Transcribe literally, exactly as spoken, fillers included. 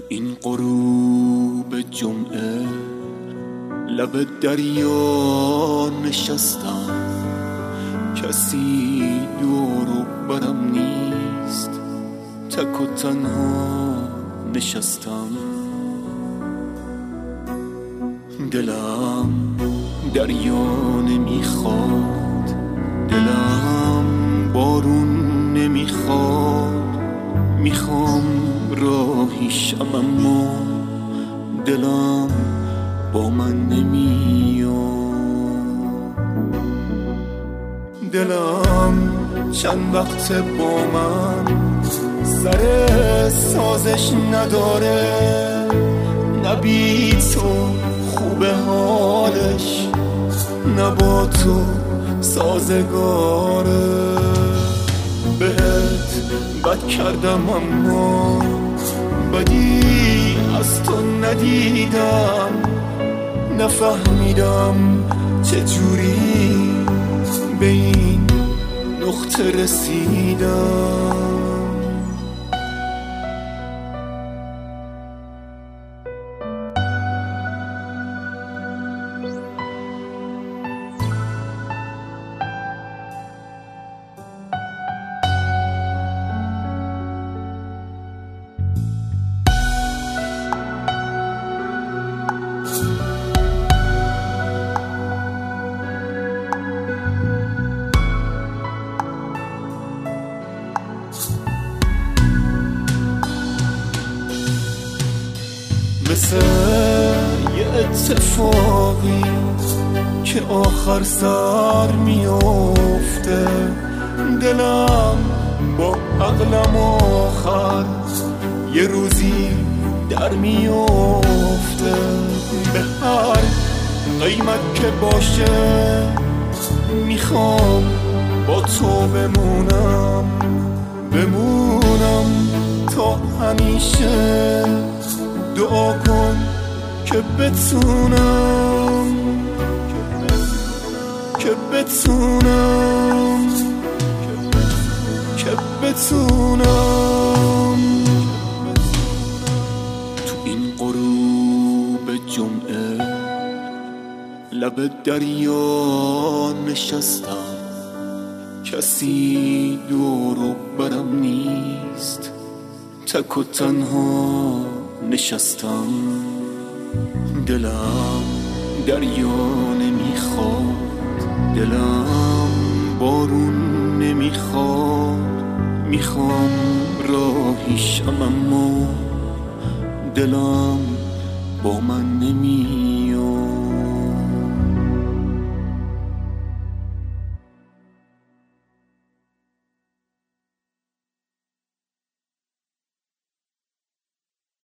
تو این غروب جمعه لب دریا نشستم، کسی دور و برم نیست، تک و تنها نشستم. دلم دریا نمیخواد، دلم بارون نمیخواد، میخوام راهیشم اما دلم با من نمیاد. دلم چند وقت با من سر سازش نداره، نبی تو خوبه حالش، نبا تو سازگاره. بهت بد کردم اما بدی از تو ندیدم، نفهمیدم چجوری به این نقطه رسیدم. مثل یه اتفاقی که آخر سر میافته، دلم با عقلم آخر یه روزی در میافته. به هر قیمت که باشه میخوام با تو بمونم، بمونم تا همیشه. دعا کن که بتونم، که بتونم، که بتونم تو این غروب جمعه لب دریا نشستم، کسی دور و برم نیست، تک و تنها نشستم. دلم دریا نمیخواد، دلم بارون نمیخواد، میخوام راهیشم اما دلم با من نمیاد.